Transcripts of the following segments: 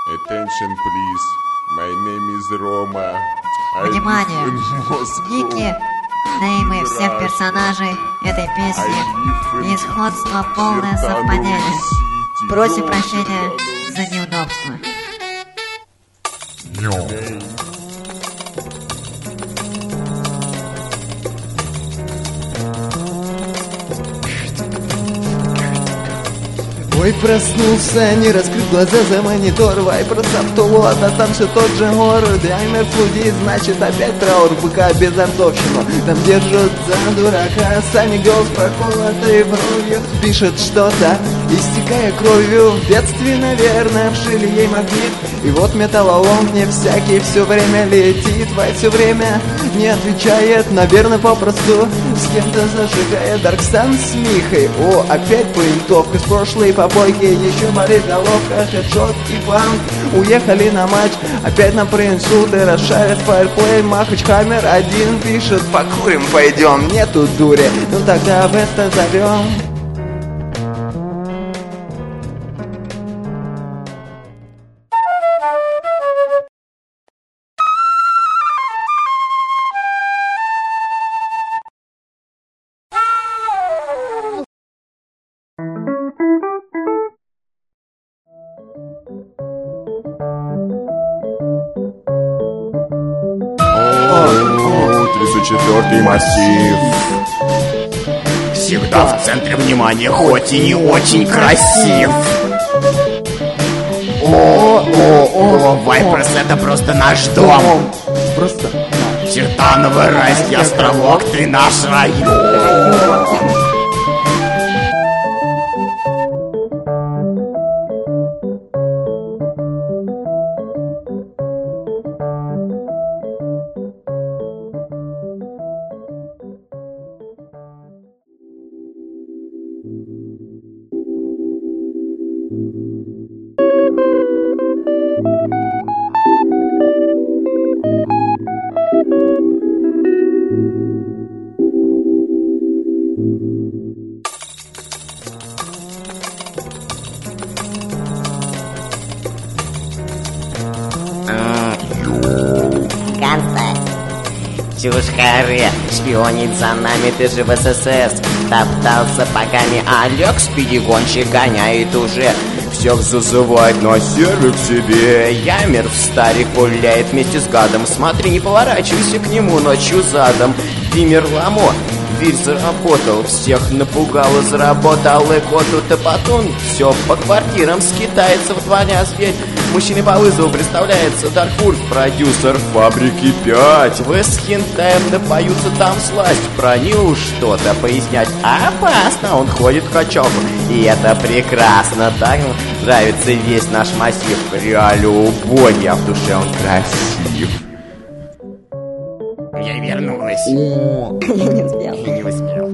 Attention, please. My name is Roma. Внимание! Ники, неймы всех персонажей этой песни и сходство полное совпадение. Просим прощения за неудобство. Ой, проснулся, не раскрыв глаза за монитор. Вайпер Саптулот, а там все тот же город. Аймер флудит, значит опять траур быка без артовщину. Там держат за дурака, сами голос проколотый бровью. Пишет что-то, истекая кровью. В детстве, наверное, вшили ей магнит. И вот металлолом мне всякий все время летит. Вай все время не отвечает, наверное, попросту с кем-то зажигает. Дарксан с Михой, о, опять поинтовка с прошлой попойки. Еще болит головка, хедшот и панк. Уехали на матч, опять на проинсульты. Расшарит фаерплей, Махач Хаммер один пишет: покурим пойдем, нету дури, ну тогда в это зовем. Четвертый массив. Всегда в центре внимания, хоть и не очень красив. О, Вайперс, это просто наш дом. Просто Чертаново райский островок, ты наш район. Чушкаре, шпионит за нами, ты же в ССС. Топтал сапогами, а Олег спидигонщик гоняет уже. Всех зазывает на сервер к себе. Ямер в старик пуляет вместе с гадом. Смотри, не поворачивайся к нему ночью задом. Димер Ламо, дверь заработал. Всех напугал и заработал. И коту Топотун все по квартирам скитается в дворня зверь. Мужчине по вызову представляется Дарквульф, продюсер фабрики 5. Вы с хентаем напоются там сласть. Про Нил что-то пояснять опасно. Он ходит в качалку, и это прекрасно. Так нравится весь наш массив. Реально убогий, а в душе он красив. Я вернулась. Я не успел. И не успел.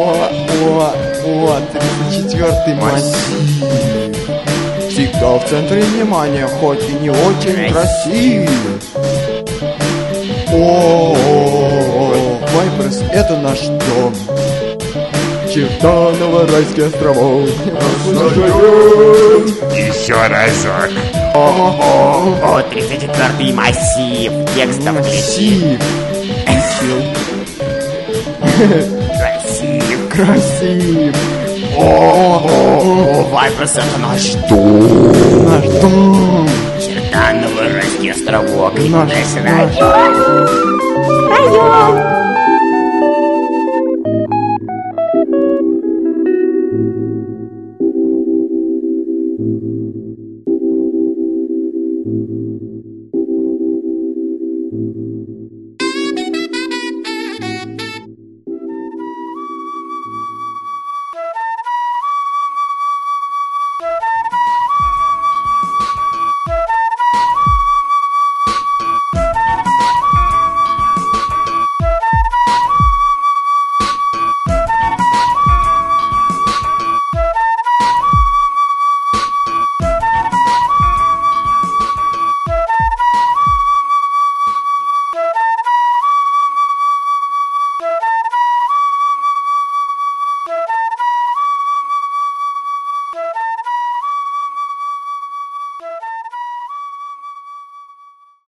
О, 34-й массив. Всегда в центре внимания, хоть и не очень красив. О, Вайперс, это наш дом. Чертаново райский островок. Еще разок. О, 34-й массив. Текстом Массив. Красив. Красив. О, Вайперс, это наш дом. Наш дом. Чертаново райский островок. Наш Район.